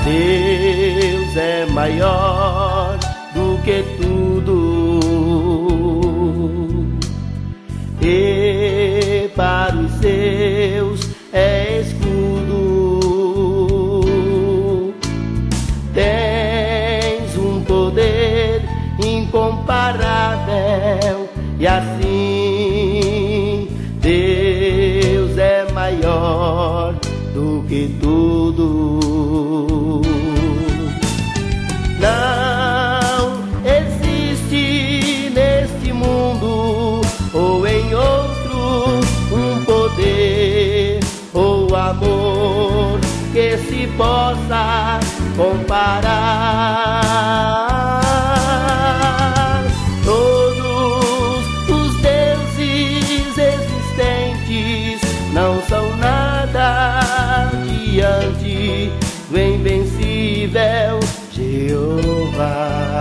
Deus é maior do que tudo, e para os seus é escudo. Tens um poder incomparável, e assim Deus é maior do que tudo. Não existe neste mundo ou em outro um poder ou amor que se possa comparar. Todos os deuses existentes não são nada diante do invencível Jeová.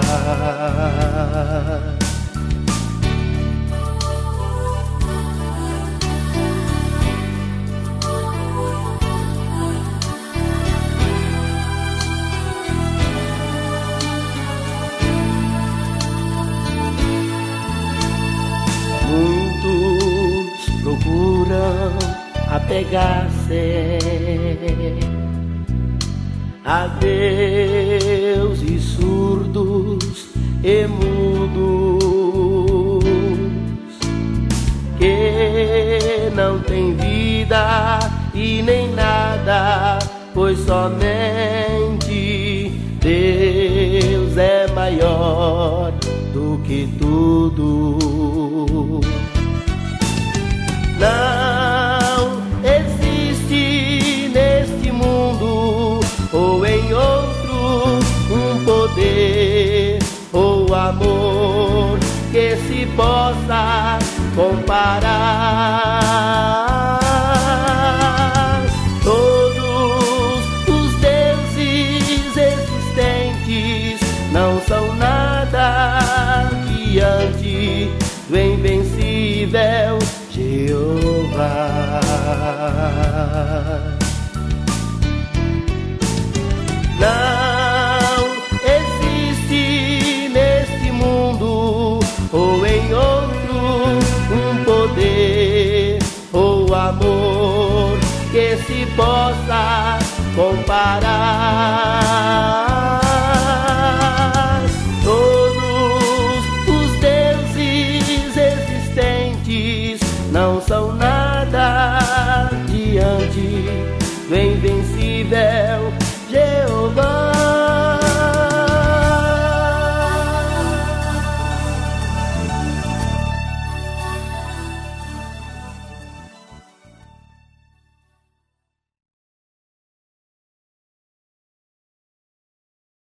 Muitos procuram apegar-se a deuses surdos e mudos, que não têm vida e nem nada, pois somente Deus é maior do que tudo. Não existe neste mundo ou em outro um poder ou amor que se possa comparar. Todos os deuses existentes não são nada diante do invencível Jeová. Não existe neste mundo ou em outro um poder ou amor que se possa comparar.